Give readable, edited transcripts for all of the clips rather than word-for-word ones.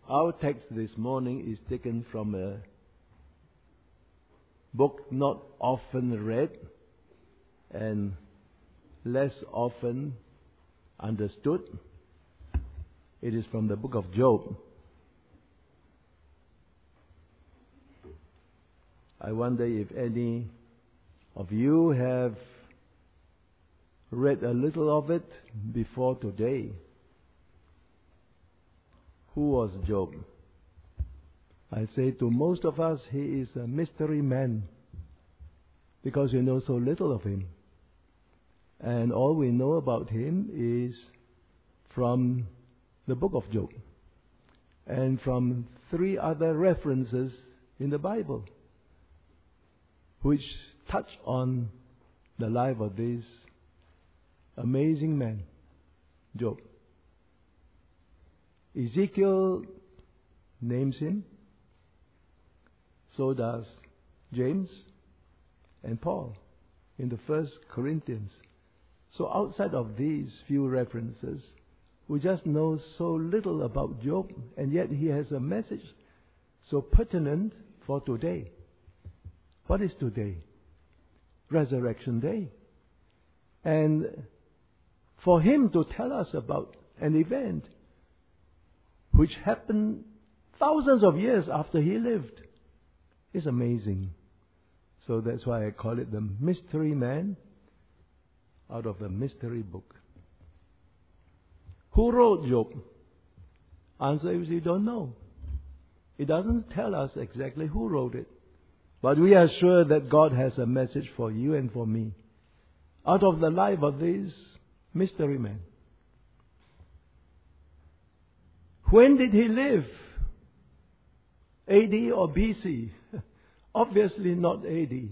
Our text this morning is taken from a book not often read and less often understood. It is from the book of Job. I wonder if any of you have read a little of it before today. Who was Job? I say to most of us, he is a mystery man because we know so little of him. And all we know about him is from the book of Job and from 3 other references in the Bible which touch on the life of this amazing man, Job. Ezekiel names him. So does James and Paul in the 1 Corinthians. So outside of these few references, we just know so little about Job, and yet he has a message so pertinent for today. What is today? Resurrection Day. And for him to tell us about an event which happened thousands of years after he lived is amazing. So that's why I call it the mystery man out of the mystery book. Who wrote Job? Answer is we don't know. It doesn't tell us exactly who wrote it. But we are sure that God has a message for you and for me out of the life of this mystery man. When did he live? AD or BC? Obviously not AD.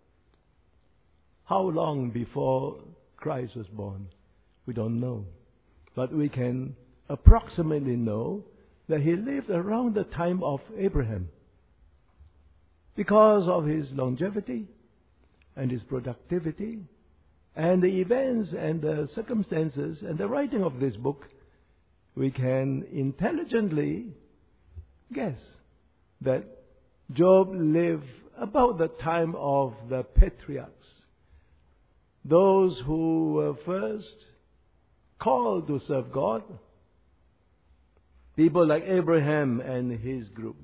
How long before Christ was born? We don't know. But we can approximately know that he lived around the time of Abraham because of his longevity and his productivity and the events and the circumstances and the writing of this book. We can intelligently guess that Job lived about the time of the patriarchs, those who were first called to serve God, people like Abraham and his group.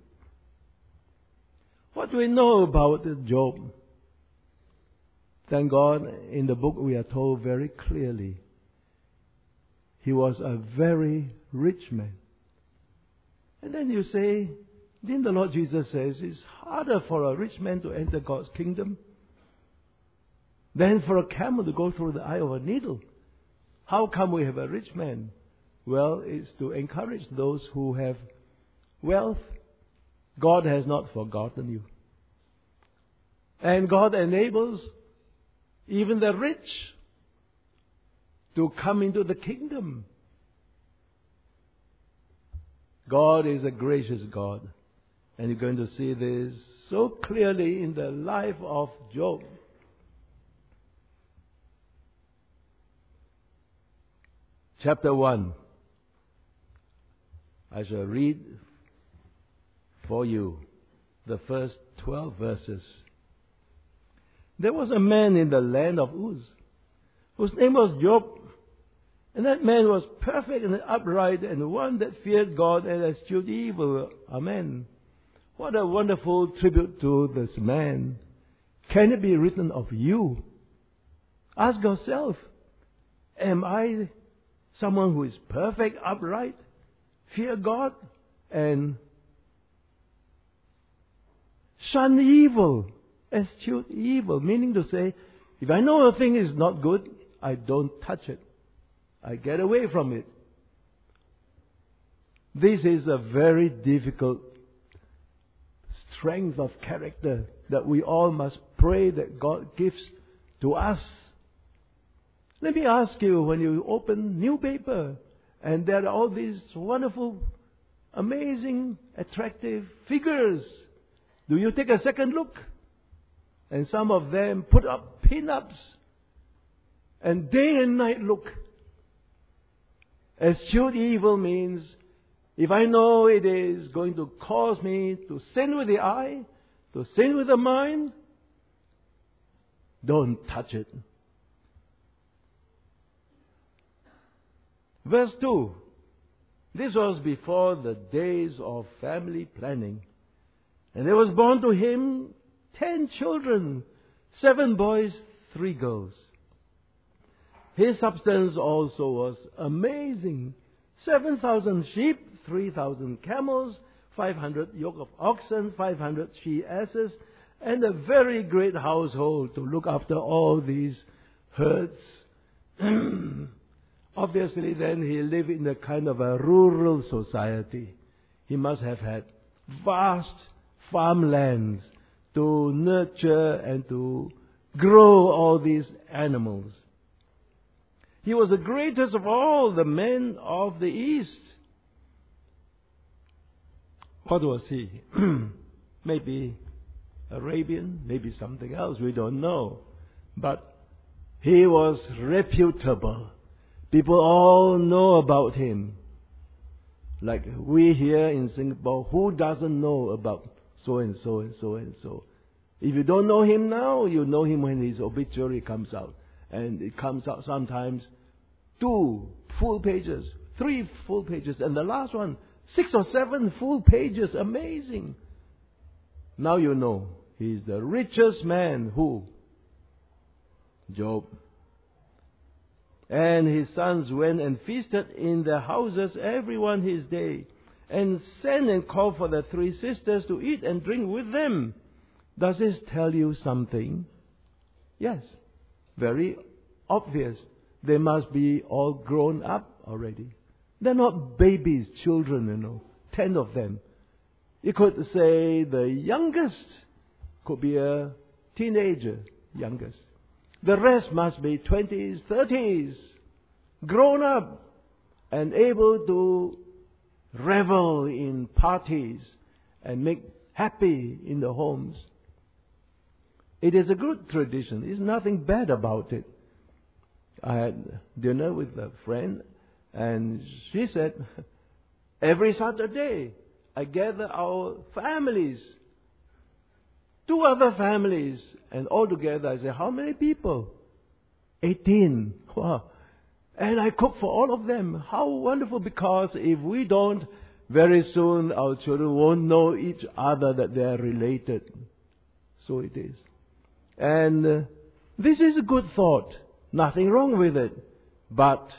What do we know about Job? Thank God, in the book we are told very clearly he was a very rich man. And then you say, didn't the Lord Jesus say it's harder for a rich man to enter God's kingdom than for a camel to go through the eye of a needle? How come we have a rich man? Well, it's to encourage those who have wealth. God has not forgotten you. And God enables even the rich to come into the kingdom. God is a gracious God. And you're going to see this so clearly in the life of Job. Chapter 1. I shall read for you the first 12 verses. There was a man in the land of Uz, whose name was Job. And that man was perfect and upright, and one that feared God and eschewed evil. Amen. What a wonderful tribute to this man. Can it be written of you? Ask yourself, am I someone who is perfect, upright, fear God, and shun evil, eschew evil? Meaning to say, if I know a thing is not good, I don't touch it. I get away from it. This is a very difficult strength of character that we all must pray that God gives to us. Let me ask you, when you open new paper and there are all these wonderful, amazing, attractive figures, do you take a second look? And some of them put up pin-ups and day and night look. Eschew evil means If I know it is going to cause me to sin with the eye, to sin with the mind, don't touch it. Verse 2. This was before the days of family planning. And there was born to him 10 children, 7 boys, 3 girls. His substance also was amazing. 7,000 sheep, 3,000 camels, 500 yoke of oxen, 500 she-asses, and a very great household to look after all these herds. Obviously, then he lived in a kind of a rural society. He must have had vast farmlands to nurture and to grow all these animals. He was the greatest of all the men of the East. What was he? Maybe Arabian, maybe something else, we don't know. But he was reputable. People all know about him. Like we here in Singapore, who doesn't know about so and so and so and so? If you don't know him now, you know him when his obituary comes out. And it comes out sometimes 2 full pages, 3 full pages, and the last one, 6 or 7 full pages. Amazing. Now you know. He's the richest man. Who? Job. And his sons went and feasted in their houses, every one his day, and sent and called for the 3 sisters to eat and drink with them. Does this tell you something? Yes. Very obvious. They must be all grown up already. They're not babies, children, 10 of them. You could say the youngest could be a teenager, youngest. The rest must be 20s, 30s, grown up and able to revel in parties and make happy in the homes. It is a good tradition. There's nothing bad about it. I had dinner with a friend, and she said, every Saturday I gather our families, 2 other families, and all together I say, how many people? 18. Wow. And I cook for all of them. How wonderful, because if we don't, very soon our children won't know each other, that they are related. So it is. And this is a good thought. Nothing wrong with it. But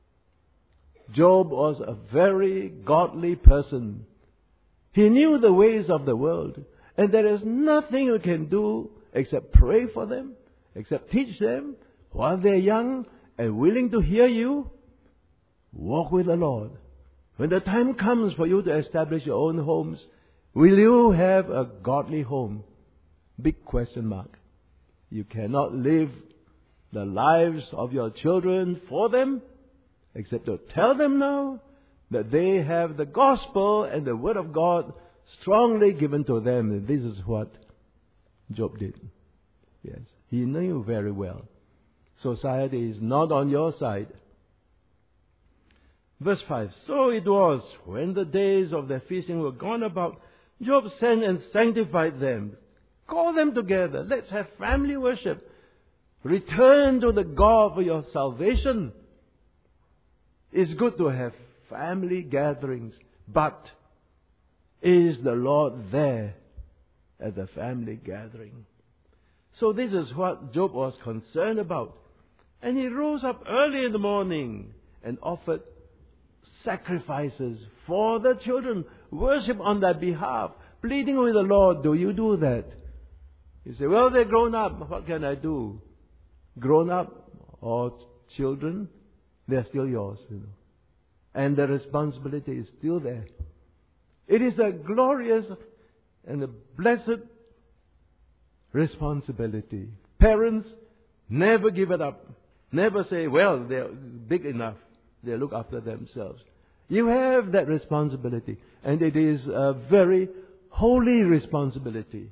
Job was a very godly person. He knew the ways of the world. And there is nothing you can do except pray for them, except teach them while they're young and willing to hear you. Walk with the Lord. When the time comes for you to establish your own homes, will you have a godly home? Big question mark. You cannot live the lives of your children for them, except to tell them now that they have the gospel and the word of God strongly given to them. And this is what Job did. Yes, he knew very well. Society is not on your side. Verse 5. So it was, when the days of their feasting were gone about, Job sent and sanctified them. Call them together. Let's have family worship. Return to the God for your salvation. It's good to have family gatherings, but is the Lord there at the family gathering? So this is what Job was concerned about. And he rose up early in the morning and offered sacrifices for the children, worship on their behalf, pleading with the Lord. Do you do that? You say, well, they're grown up. What can I do? Grown up or children, they're still yours, And the responsibility is still there. It is a glorious and a blessed responsibility. Parents, never give it up. Never say, well, they're big enough. They look after themselves. You have that responsibility. And it is a very holy responsibility.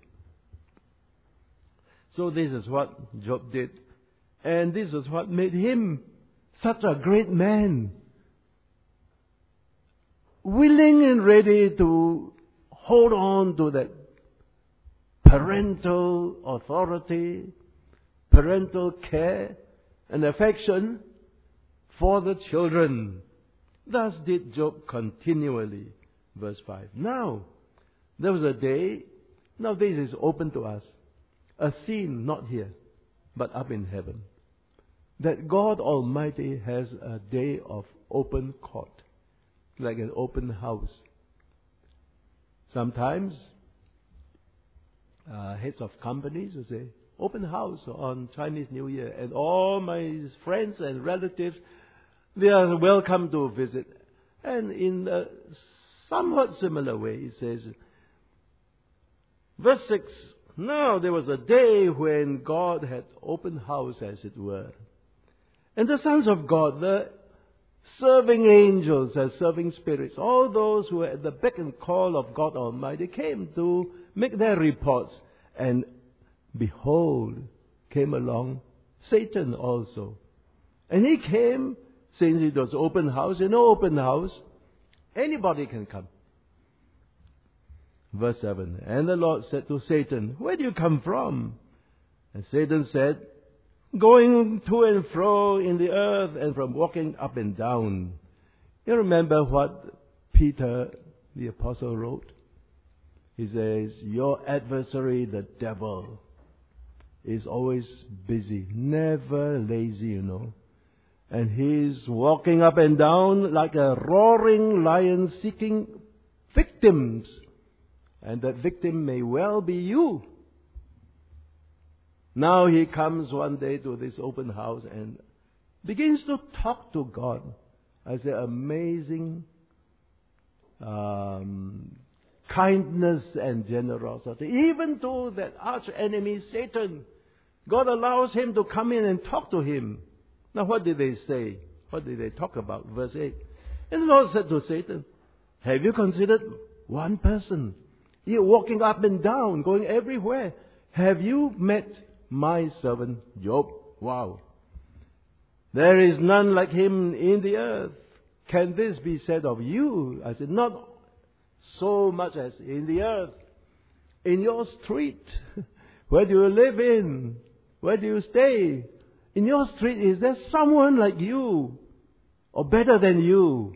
So this is what Job did. And this is what made him such a great man. willing and ready to hold on to that parental authority, parental care and affection for the children. Thus did Job continually. Verse 5. Now, there was a day, now this is open to us, a scene not here, but up in heaven, that God Almighty has a day of open court, like an open house. Sometimes heads of companies will say, open house on Chinese New Year, and all my friends and relatives, they are welcome to visit. And in a somewhat similar way, it says, verse 6, now there was a day when God had open house, as it were. And the sons of God, the serving angels and serving spirits, all those who were at the beck and call of God Almighty, came to make their reports. And behold, came along Satan also. And he came, since it was open house. You know, open house, anybody can come. Verse 7, and the Lord said to Satan, where do you come from? And Satan said, going to and fro in the earth, and from walking up and down. You remember what Peter the apostle wrote? He says, your adversary, the devil, is always busy, never lazy, you know. And he's walking up and down like a roaring lion seeking victims. And that victim may well be you. Now he comes one day to this open house and begins to talk to God. I say amazing kindness and generosity. Even to that arch enemy Satan, God allows him to come in and talk to him. Now what did they say? What did they talk about? Verse 8. And the Lord said to Satan, have you considered one person? You're walking up and down, going everywhere. Have you met my servant Job? Wow. There is none like him in the earth. Can this be said of you? I said, not so much as in the earth. In your street. Where do you live in? Where do you stay? In your street, is there someone like you? Or better than you?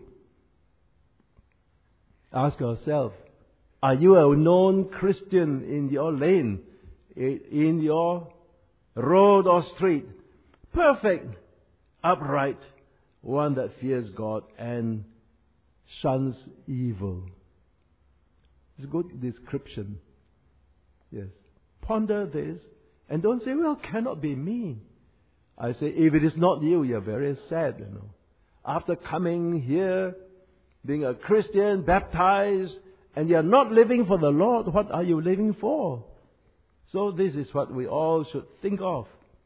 Ask yourself, are you a known Christian in your lane? In your road or street? Perfect, upright, one that fears God and shuns evil. It's a good description. Yes. Ponder this and don't say, well, cannot be me. I say, if it is not you, you're very sad, you know. After coming here, being a Christian, baptized, and you're not living for the Lord, what are you living for? So this is what we all should think of.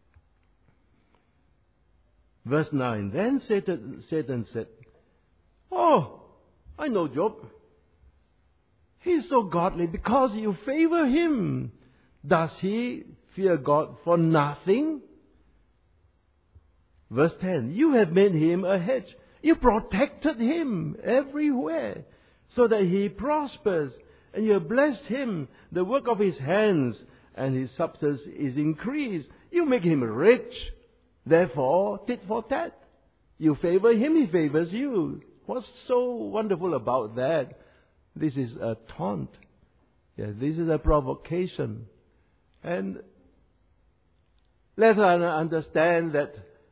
Verse 9, then Satan said, oh, I know Job. He's so godly because you favor him. Does he fear God for nothing? Verse 10, you have made him a hedge. You protected him everywhere so that he prospers. And you have blessed him, the work of his hands, and his substance is increased. You make him rich. Therefore, tit for tat. You favor him, he favors you. What's so wonderful about that? This is a taunt. Yes, this is a provocation. And let us understand that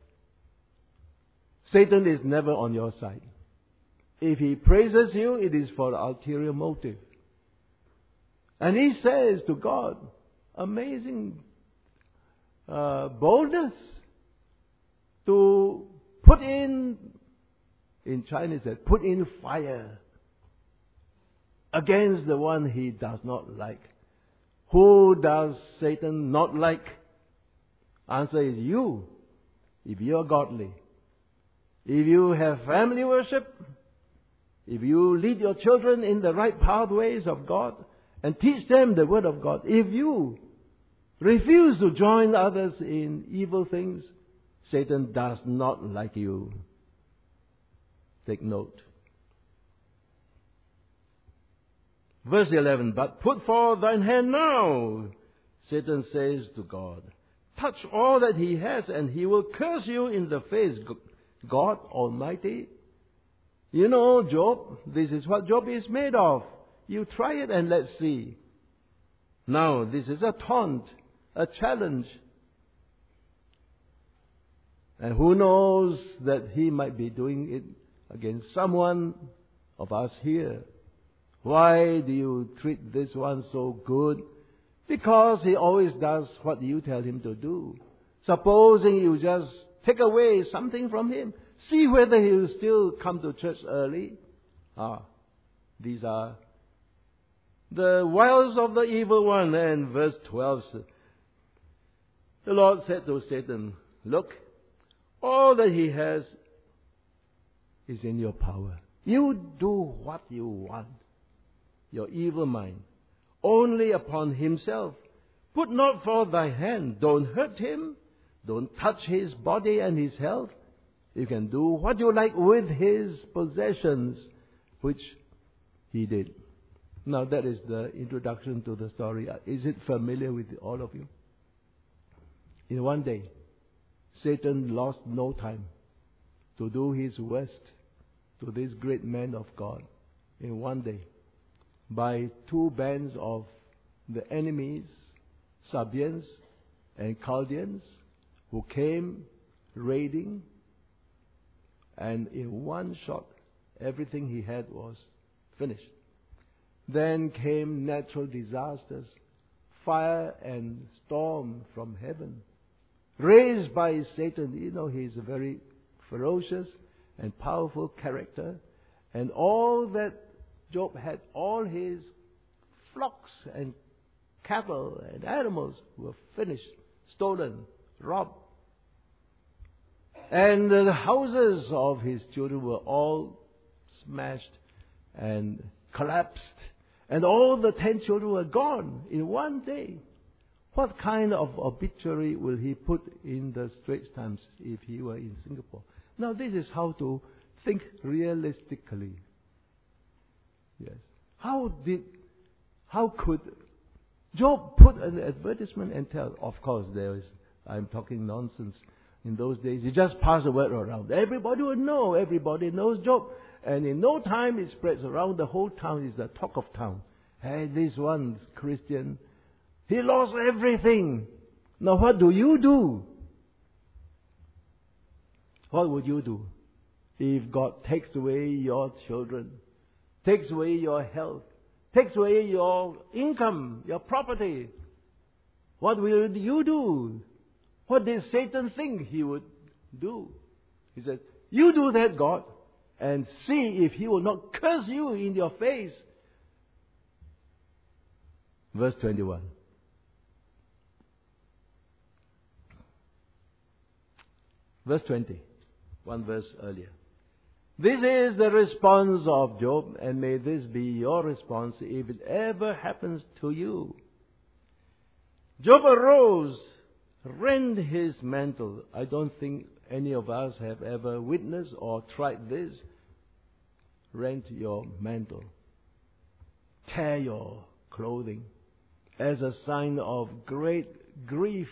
Satan is never on your side. If he praises you, it is for ulterior motive. And he says to God, amazing boldness to put in Chinese, put in fire against the one he does not like. Who does Satan not like? Answer is you, if you are godly. If you have family worship, if you lead your children in the right pathways of God and teach them the Word of God, if you refuse to join others in evil things, Satan does not like you. Take note. Verse 11, but put forth thine hand now, Satan says to God. Touch all that he has and he will curse you in the face, God Almighty. You know, Job, this is what Job is made of. You try it and let's see. Now, this is a taunt, a challenge. And who knows that he might be doing it against someone of us here. Why do you treat this one so good? Because he always does what you tell him to do. Supposing you just take away something from him, see whether he will still come to church early. These are the wiles of the evil one. And verse 12, the Lord said to Satan, look, all that he has is in your power. You do what you want. Your evil mind. Only upon himself. Put not forth thy hand. Don't hurt him. Don't touch his body and his health. You can do what you like with his possessions, which he did. Now that is the introduction to the story. Is it familiar with all of you? In one day, Satan lost no time to do his worst to this great man of God. In one day, by two bands of the enemies, Sabeans and Chaldeans, who came raiding, and in one shot, everything he had was finished. Then came natural disasters, fire and storm from heaven, raised by Satan. You know, he's a very ferocious and powerful character, and all that Job had, all his flocks and cattle and animals were finished, stolen, robbed. And the houses of his children were all smashed and collapsed. And all the 10 children were gone in one day. What kind of obituary will he put in the Straits Times if he were in Singapore? Now this is how to think realistically. Yes. How could Job put an advertisement and tell? Of course, I'm talking nonsense. In those days, you just pass the word around. Everybody would know. Everybody knows Job. And in no time, it spreads around the whole town. It's the talk of town. Hey, this one Christian, he lost everything. Now what do you do? What would you do if God takes away your children, takes away your health, takes away your income, your property? What will you do? What did Satan think he would do? He said, you do that, God, and see if he will not curse you in your face. Verse 21. Verse 20. One verse earlier. This is the response of Job, and may this be your response if it ever happens to you. Job arose, rend his mantle. I don't think any of us have ever witnessed or tried this. Rend your mantle. Tear your clothing as a sign of great grief.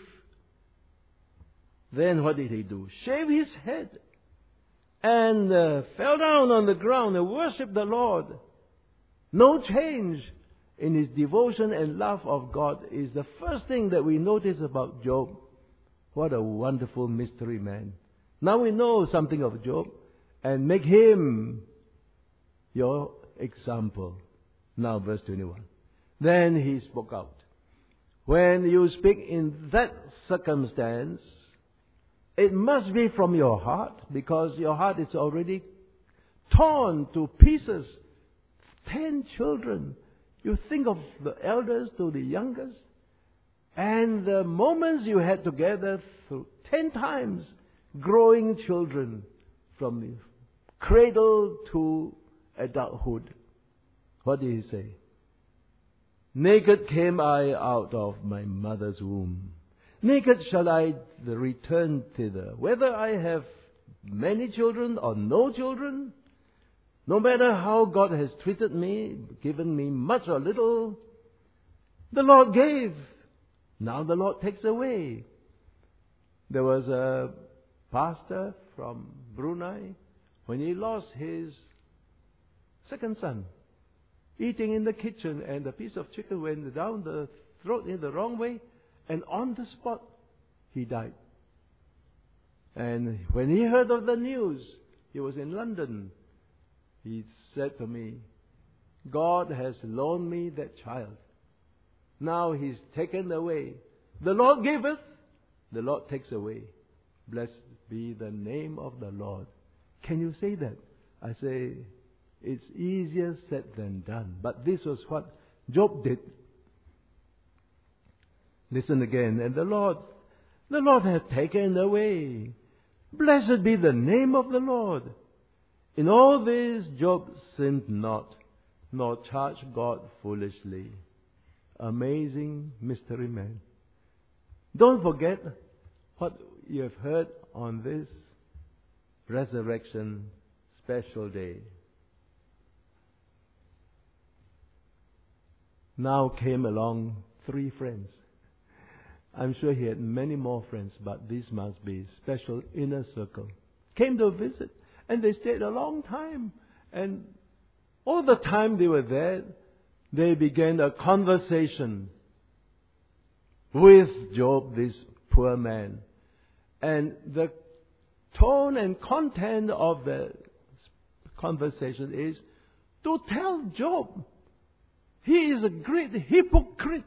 Then what did he do? Shave his head and fell down on the ground and worshipped the Lord. No change in his devotion and love of God is the first thing that we notice about Job. What a wonderful mystery man. Now we know something of Job and make him your example. Now verse 21. Then he spoke out. When you speak in that circumstance, it must be from your heart, because your heart is already torn to pieces. 10 children. You think of the elders to the youngest, and the moments you had together through 10 times, growing children from the cradle to adulthood. What did he say? Naked came I out of my mother's womb. Naked shall I return thither. Whether I have many children or no children, No matter how God has treated me, given me much or little, the Lord gave. Now the Lord takes away. There was a pastor from Brunei, when he lost his second son, eating in the kitchen, and a piece of chicken went down the throat in the wrong way, and on the spot he died. And when he heard of the news, he was in London, he said to me, God has loaned me that child. Now he's taken away. The Lord giveth, the Lord takes away. Blessed be the name of the Lord. Can you say that? I say, it's easier said than done. But this was what Job did. Listen again. And the Lord hath taken away. Blessed be the name of the Lord. In all this, Job sinned not, nor charged God foolishly. Amazing mystery man. Don't forget what you have heard on this resurrection special day. Now came along 3 friends. I'm sure he had many more friends, but this must be special inner circle. Came to visit, and they stayed a long time. And all the time they were there, they began a conversation with Job, this poor man. And the tone and content of the conversation is to tell Job he is a great hypocrite.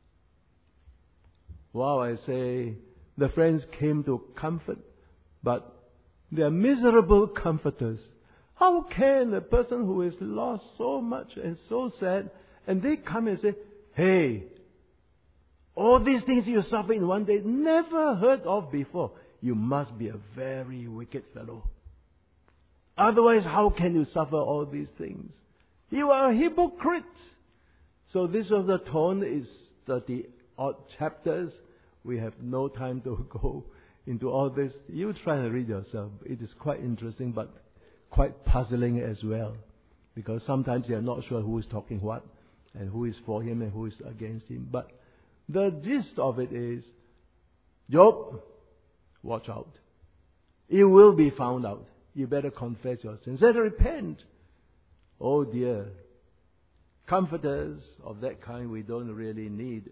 Wow, I say, the friends came to comfort, but they are miserable comforters. How can a person who has lost so much and so sad, and they come and say, hey, all these things you suffer in one day, never heard of before. You must be a very wicked fellow. Otherwise, how can you suffer all these things? You are a hypocrite. So this was the tone. It's 30-odd chapters. We have no time to go into all this. You try and read yourself. It is quite interesting, but quite puzzling as well. Because sometimes you are not sure who is talking what, and who is for him and who is against him. But the gist of it is, Job, watch out. It will be found out. You better confess your sins and repent. Oh dear. Comforters of that kind we don't really need.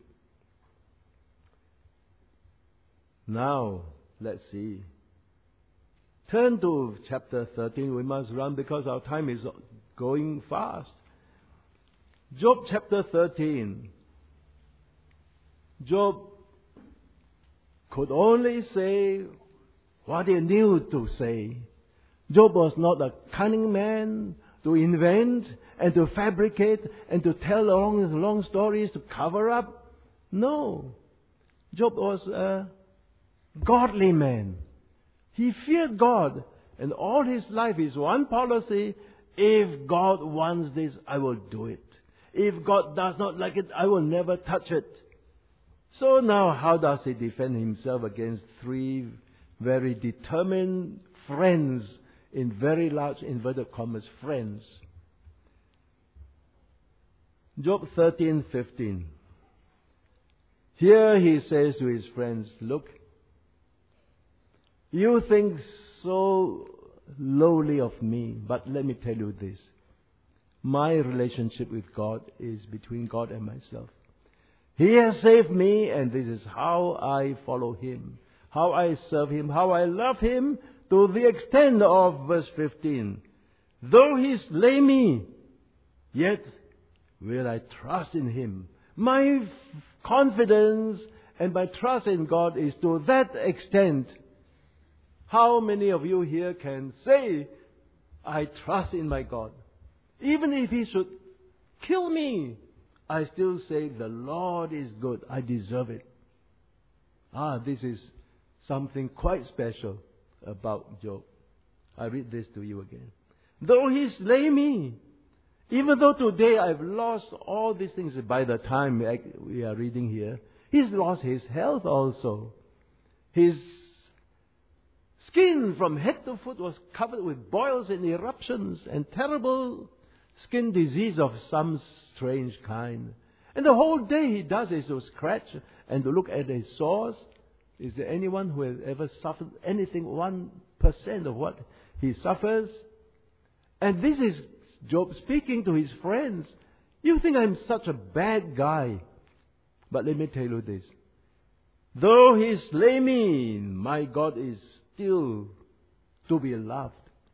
Now, let's see. Turn to chapter 13. We must run because our time is going fast. Job chapter 13. Job could only say what he knew to say. Job was not a cunning man to invent and to fabricate and to tell long stories to cover up. No. Job was a godly man. He feared God, and all his life, his one policy, if God wants this, I will do it. If God does not like it, I will never touch it. So now, how does he defend himself against 3 very determined friends, in very large inverted commas, friends? Job 13:15. Here he says to his friends, look, you think so lowly of me, but let me tell you this. My relationship with God is between God and myself. He has saved me, and this is how I follow Him, how I serve Him, how I love Him, to the extent of verse 15. Though He slay me, yet will I trust in Him. My confidence and my trust in God is to that extent. How many of you here can say, I trust in my God? Even if He should kill me, I still say, the Lord is good. I deserve it. This is something quite special about Job. I read this to you again. Though He slay me, even though today I've lost all these things, by the time we are reading here, He's lost his health also. His skin from head to foot was covered with boils and eruptions and terrible skin disease of some strange kind. And the whole day he does is to scratch and to look at his sores. Is there anyone who has ever suffered anything 1% of what he suffers? And this is Job speaking to his friends. You think I'm such a bad guy. But let me tell you this. Though he slay me, my God is still to be loved.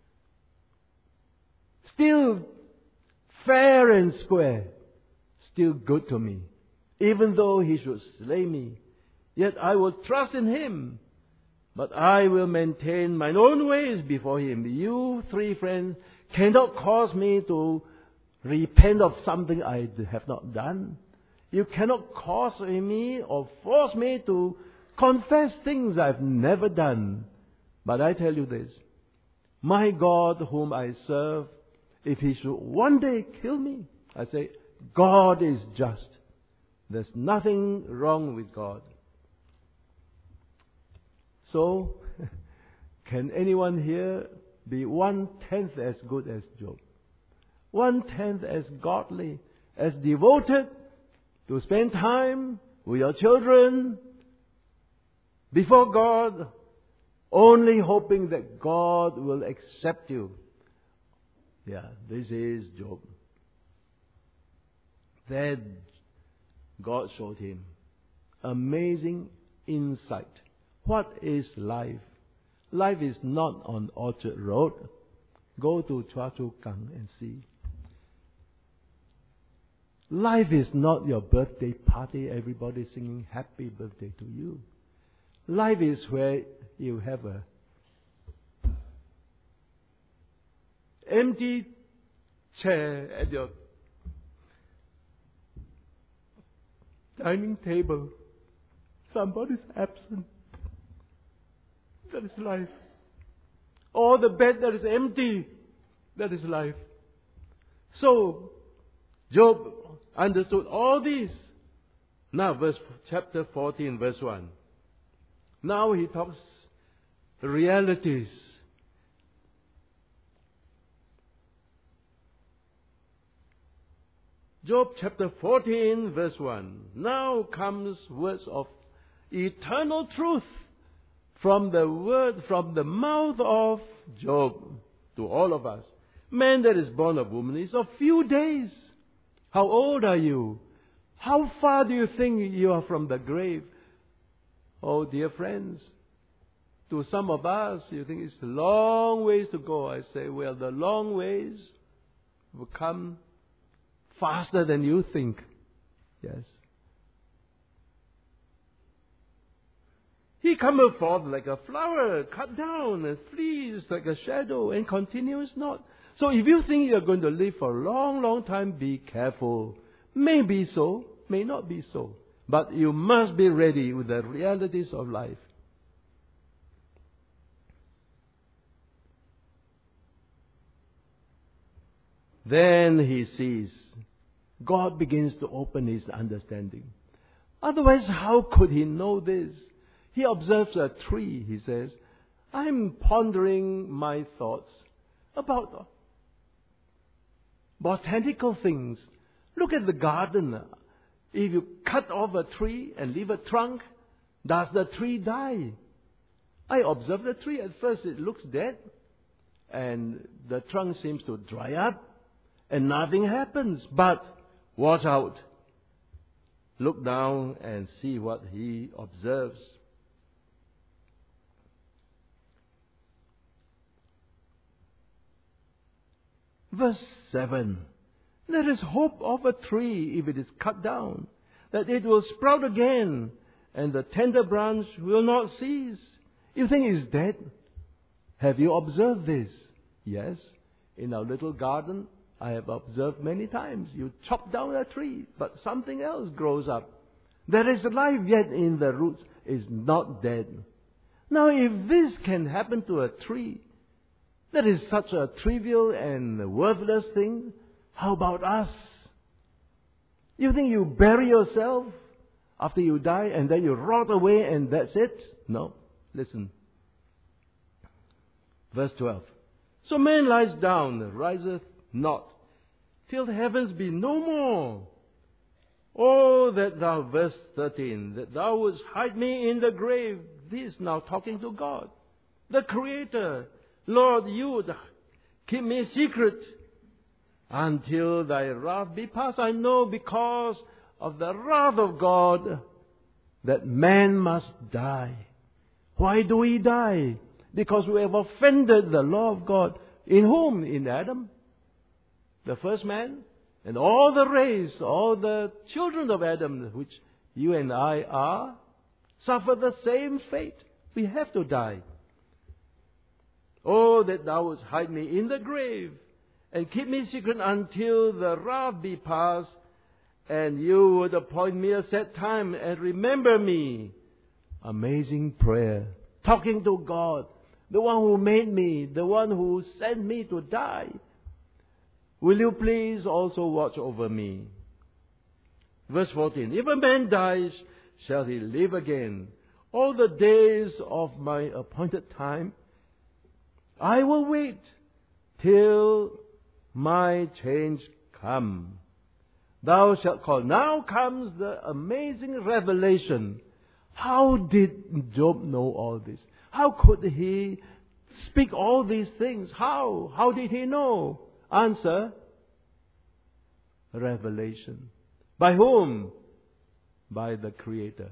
Still fair and square. Still good to me. Even though he should slay me, yet I will trust in him. But I will maintain mine own ways before him. You three friends cannot cause me to repent of something I have not done. You cannot cause me or force me to confess things I've never done. But I tell you this, my God whom I serve, if he should one day kill me, I say, God is just. There's nothing wrong with God. So, can anyone here be 1/10 as good as Job? 1/10 as godly, as devoted to spend time with your children before God, only hoping that God will accept you. Yeah, this is Job. Then God showed him amazing insight. What is life? Life is not on Orchard Road. Go to Choa Chu Kang and see. Life is not your birthday party, everybody singing happy birthday to you. Life is where you have a empty chair at your dining table. Somebody's absent. That is life. Or the bed that is empty. That is life. So, Job understood all these. Now, chapter 14, verse 1. Now he talks the realities. Job chapter 14, verse 1. Now comes words of eternal truth from the mouth of Job to all of us. Man that is born of woman is of few days. How old are you? How far do you think you are from the grave? Oh, dear friends, to some of us, you think it's a long ways to go. I say, well, the long ways will come faster than you think. Yes. He cometh forth like a flower, cut down, and flees like a shadow, and continues not. So if you think you're going to live for a long, long time, be careful. May be so, may not be so. But you must be ready with the realities of life. Then he sees. God begins to open his understanding. Otherwise, how could he know this? He observes a tree, he says. I'm pondering my thoughts about botanical things. Look at the garden. If you cut off a tree and leave a trunk, does the tree die? I observe the tree. At first it looks dead. And the trunk seems to dry up. And nothing happens. But watch out. Look down and see what he observes. Verse 7. There is hope of a tree if it is cut down, that it will sprout again, and the tender branch will not cease. You think it's dead? Have you observed this? Yes. In our little garden, I have observed many times. You chop down a tree, but something else grows up. There is life yet in the roots. It's not dead. Now, if this can happen to a tree, that is such a trivial and worthless thing, how about us? You think you bury yourself after you die and then you rot away and that's it? No. Listen. Verse 12. So man lies down, riseth not, till the heavens be no more. Oh, that thou, verse 13, that thou wouldst hide me in the grave. This now talking to God, the Creator. Lord, you would keep me secret until thy wrath be past. I know because of the wrath of God that man must die. Why do we die? Because we have offended the law of God. In whom? In Adam, the first man, and all the race, all the children of Adam, which you and I are, suffer the same fate. We have to die. Oh, that thou wouldst hide me in the grave, and keep me secret until the wrath be past, and you would appoint me a set time, and remember me. Amazing prayer. Talking to God, the one who made me, the one who sent me to die. Will you please also watch over me? Verse 14. If a man dies, shall he live again? All the days of my appointed time, I will wait till my change come. Thou shalt call. Now comes the amazing revelation. How did Job know all this? How could he speak all these things? How? How did he know? Answer: revelation. By whom? By the Creator.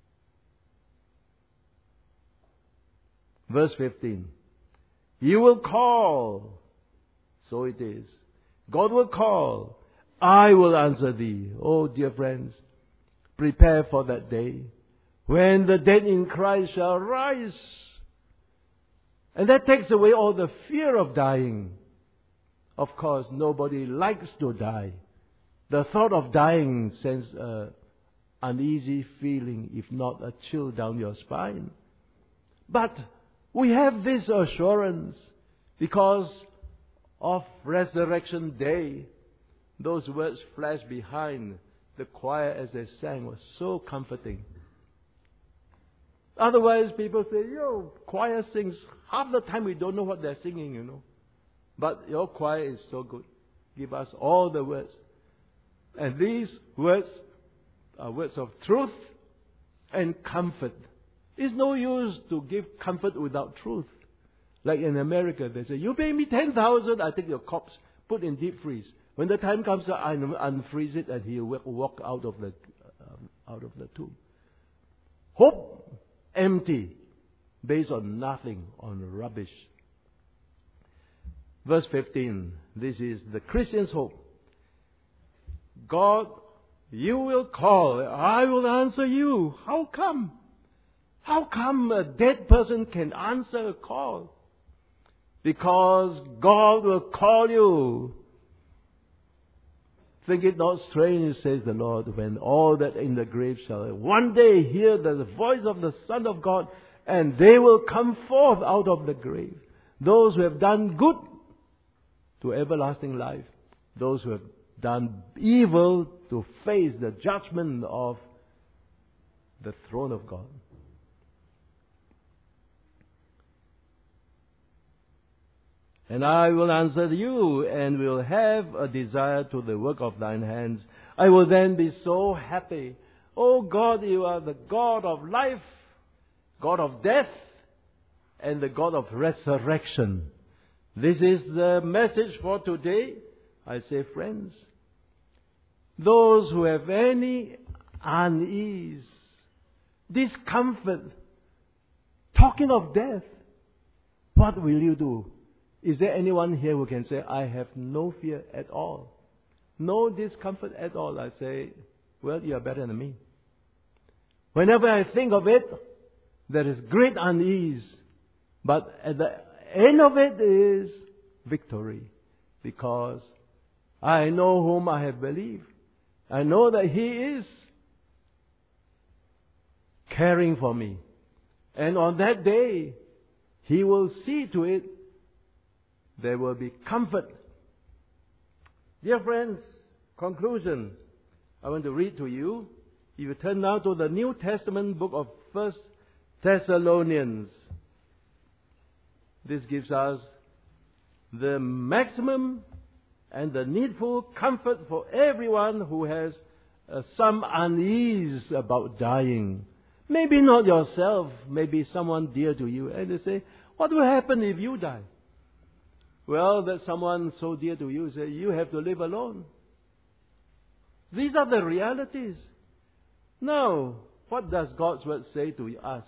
Verse 15. You will call. So it is. God will call. I will answer thee. Oh, dear friends, prepare for that day when the dead in Christ shall rise. And that takes away all the fear of dying. Of course, nobody likes to die. The thought of dying sends an uneasy feeling, if not a chill down your spine. But we have this assurance because of Resurrection Day. Those words flashed behind the choir as they sang was so comforting. Otherwise, people say, choir sings. Half the time we don't know what they're singing, But your choir is so good. Give us all the words. And these words are words of truth and comfort. It's no use to give comfort without truth. Like in America, they say, you pay me $10,000, I take your corpse, put in deep freeze. When the time comes, I unfreeze it and he'll walk out of the tomb. Hope empty, based on nothing, on rubbish. Verse 15, this is the Christian's hope. God, you will call, I will answer you. How come? How come a dead person can answer a call? Because God will call you. Think it not strange, says the Lord, when all that in the grave shall one day hear the voice of the Son of God, and they will come forth out of the grave. Those who have done good to everlasting life. Those who have done evil to face the judgment of the throne of God. And I will answer you, and will have a desire to the work of thine hands. I will then be so happy. Oh God, you are the God of life, God of death, and the God of resurrection. This is the message for today. I say, friends, those who have any unease, discomfort, talking of death, what will you do? Is there anyone here who can say, I have no fear at all? No discomfort at all? I say, well, you are better than me. Whenever I think of it, there is great unease. But at the end of it is victory. Because I know whom I have believed. I know that He is caring for me. And on that day, He will see to it there will be comfort. Dear friends, conclusion. I want to read to you. If you turn now to the New Testament book of 1 Thessalonians. This gives us the maximum and the needful comfort for everyone who has some unease about dying. Maybe not yourself, maybe someone dear to you. And they say, what will happen if you die? Well, that someone so dear to you say, you have to live alone. These are the realities. Now, what does God's word say to us?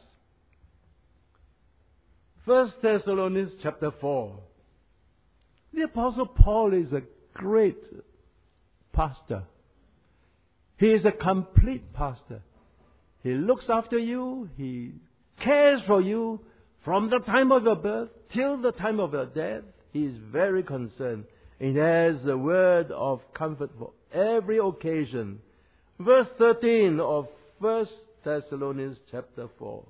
1 Thessalonians chapter 4. The Apostle Paul is a great pastor. He is a complete pastor. He looks after you. He cares for you from the time of your birth till the time of your death. He is very concerned. He has the word of comfort for every occasion. Verse 13 of 1 Thessalonians chapter 4.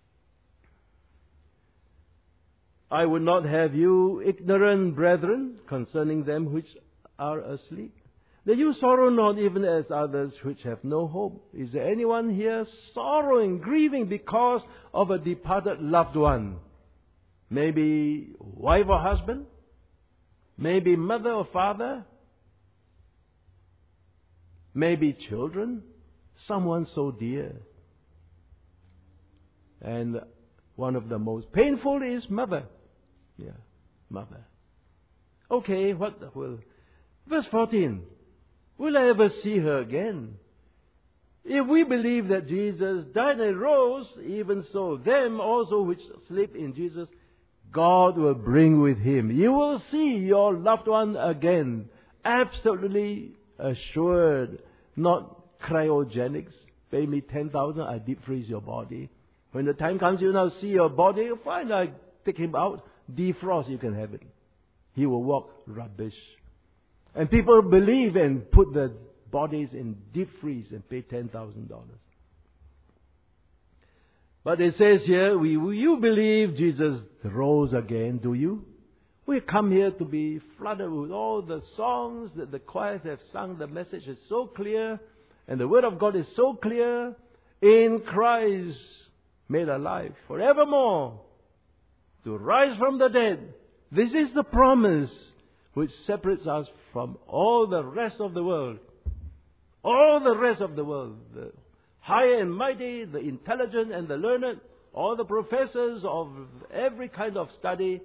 I would not have you ignorant, brethren, concerning them which are asleep, that you sorrow not even as others which have no hope. Is there anyone here sorrowing, grieving because of a departed loved one? Maybe wife or husband? Maybe mother or father? Maybe children? Someone so dear. And one of the most painful is mother. Yeah, mother. Okay, what will... Verse 14. Will I ever see her again? If we believe that Jesus died and rose, even so, them also which sleep in Jesus, God will bring with Him. You will see your loved one again. Absolutely assured. Not cryogenics. Pay me 10,000, I deep freeze your body. When the time comes, you now see your body. Fine, I take him out. Defrost, you can have it. He will walk rubbish. And people believe and put the bodies in deep freeze and pay $10,000. But it says here, you believe Jesus rose again, do you? We come here to be flooded with all the songs that the choirs have sung. The message is so clear, and the Word of God is so clear. In Christ made alive forevermore, to rise from the dead. This is the promise which separates us from all the rest of the world. All the rest of the world. The high and mighty, the intelligent and the learned, all the professors of every kind of study,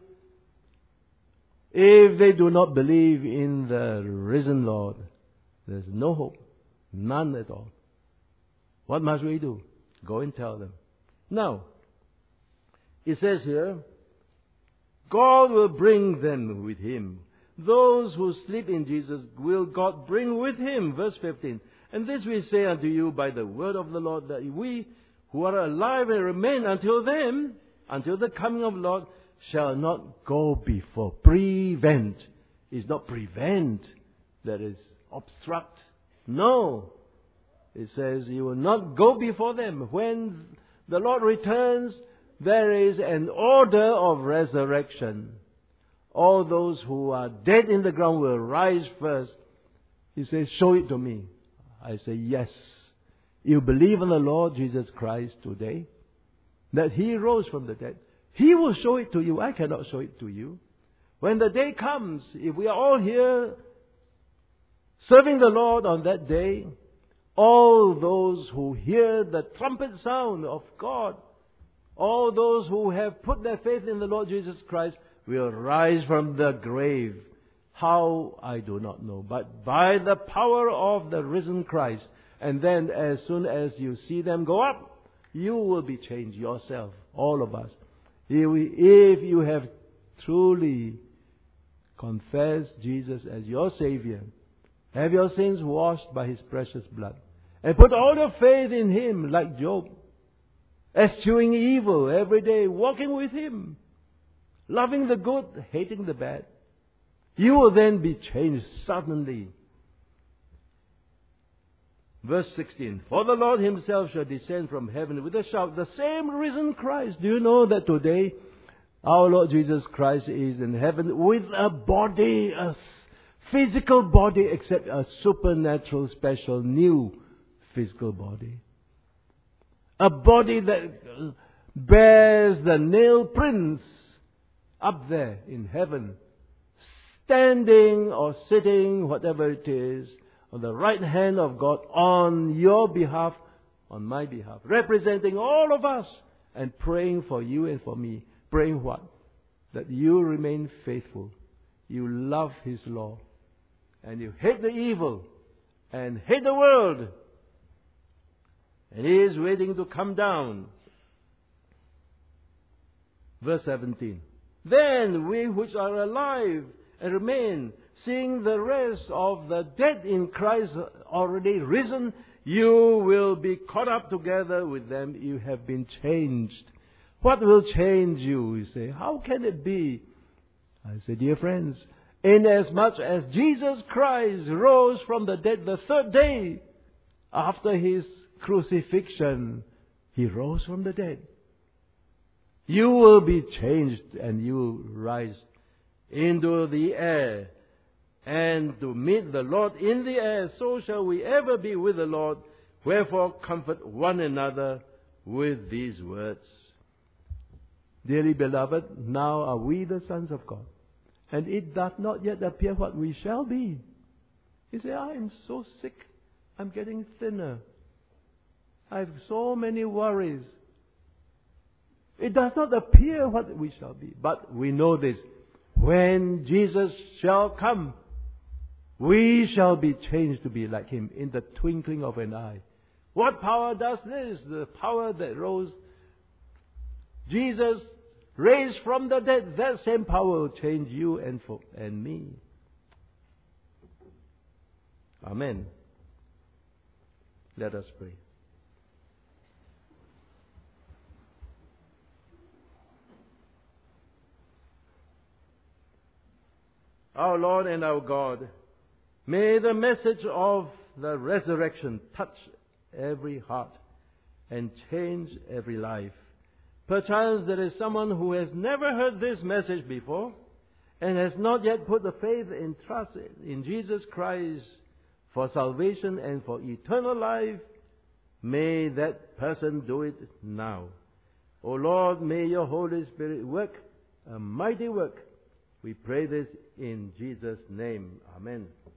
if they do not believe in the risen Lord, there's no hope. None at all. What must we do? Go and tell them. Now, it says here, God will bring them with Him. Those who sleep in Jesus will God bring with Him. Verse 15. And this we say unto you by the word of the Lord, that we who are alive and remain until then, until the coming of the Lord, shall not go before. Prevent is not prevent, that is obstruct. No. It says you will not go before them. When the Lord returns, there is an order of resurrection. All those who are dead in the ground will rise first. He says, show it to me. I say, yes. You believe in the Lord Jesus Christ today, that He rose from the dead. He will show it to you. I cannot show it to you. When the day comes, if we are all here serving the Lord on that day, all those who hear the trumpet sound of God, all those who have put their faith in the Lord Jesus Christ will rise from the grave. How, I do not know. But by the power of the risen Christ. And then as soon as you see them go up, you will be changed yourself. All of us. If you have truly confessed Jesus as your Savior, have your sins washed by His precious blood, and put all your faith in Him like Job, eschewing evil every day, walking with Him, loving the good, hating the bad, you will then be changed suddenly. Verse 16. For the Lord Himself shall descend from heaven with a shout, the same risen Christ. Do you know that today our Lord Jesus Christ is in heaven with a body, a physical body, except a supernatural, special, new physical body. A body that bears the nail prints up there in heaven, standing or sitting, whatever it is, on the right hand of God on your behalf, on my behalf, representing all of us and praying for you and for me. Praying what? That you remain faithful. You love His law. And you hate the evil and hate the world. And He is waiting to come down. Verse 17. Then we which are alive and remain, seeing the rest of the dead in Christ already risen, you will be caught up together with them. You have been changed. What will change you? You say, how can it be? I say, dear friends, inasmuch as Jesus Christ rose from the dead the third day after His crucifixion, He rose from the dead. You will be changed and you will rise into the air and to meet the Lord in the air. So shall we ever be with the Lord. Wherefore comfort one another with these words. Dearly beloved, now are we the sons of God, and it doth not yet appear what we shall be. You say, I am so sick. I'm getting thinner. I have so many worries. It does not appear what we shall be. But we know this. When Jesus shall come, we shall be changed to be like Him in the twinkling of an eye. What power does this? The power that rose Jesus raised from the dead. That same power will change you and me. Amen. Let us pray. Our Lord and our God, may the message of the resurrection touch every heart and change every life. Perchance there is someone who has never heard this message before and has not yet put the faith and trust in Jesus Christ for salvation and for eternal life. May that person do it now. O Lord, may your Holy Spirit work a mighty work. We pray this in Jesus' name. Amen.